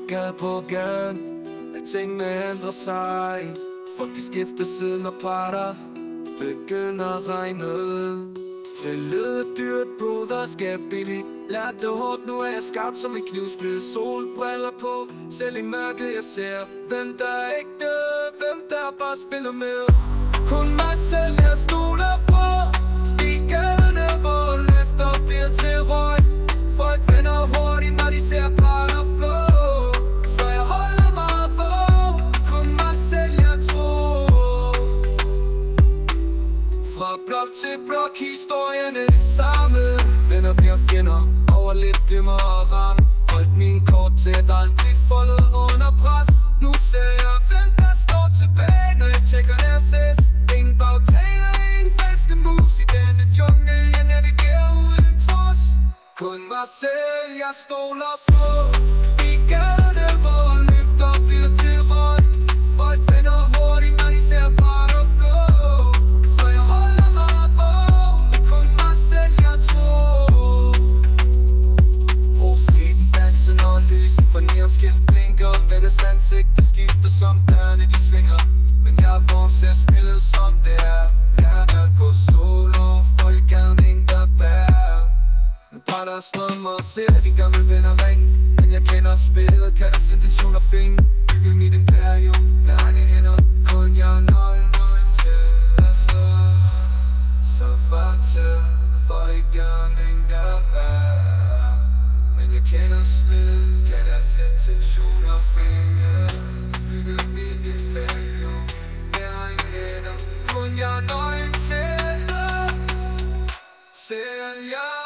Gade på gaden, at tingene ændrer sig. Folk de skifter siden og parter begynder at regne. Tillid er dyrt, broderskab billigt. Lærte det hårdt, nu er jeg skarp som en knivspyd. Solbriller på, selv i mørket jeg ser hvem der er ægte, hvem der bare spiller med. Kun mig selv jeg stoler på. I gaderne hvor løfter bliver til røg. Folk vender hurtigt når de ser parter flow. Så jeg holder mig våg. Kun mig selv jeg tror. Fra blok til blok, historien er det samme. Venner bliver fjender, over lidt dimmer og ram. Holdt min kort tæt, aldrig foldet under pres. Nu ser jeg hvem der står tilbage, når jeg tjekker deres S. Ingen bagtaler, ingen falske moves i denne jungle. Jeg navigerer uden trods. Kun mig selv jeg stoler på. I gaderne hvor løfter bliver til røg. Folk vender hurtigt når de ser parter flow. Så jeg holder mig våg. Kun mig selv jeg tror. Brug skiten danse når lysen for neonskilt blinker. Vennes ansigt det skifter som dørene de svinger. Men jeg er vågen til at spille som det er. Lært at gå solo, for i gaden ingen der bærer. Nu par der strømmer og ser de gamle venner ringe. Men jeg kender spillet, kan deres intentioner finde. Bygge mit imperium med egne hænder. Kun jeg er nøgen til at slå. Så fartil, for i gaden ingen der bærer. Men jeg kender spillet, kan deres intentioner finde. Bygge mit imperium med egne hænder. Kun jeg er nøgen til at sælge.